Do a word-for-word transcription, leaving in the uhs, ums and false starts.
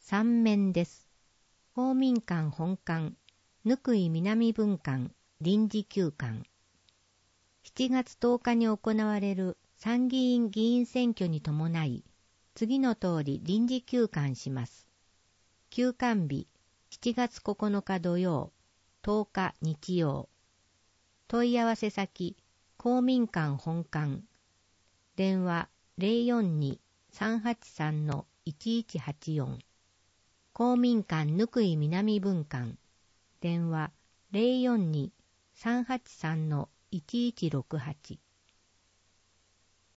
三面です。公民館本館、貫井南分館、臨時休館。しちがつとおかに行われる参議院議員選挙に伴い、次の通り臨時休館します。休館日、しちがつここのか土曜、とおか日曜。問い合わせ先、公民館本館。電話 ゼロよんに さんはちさん いちいちはちよん。公民館貫井南分館。電話 ゼロよんに さんはちさん いちいちろくはち。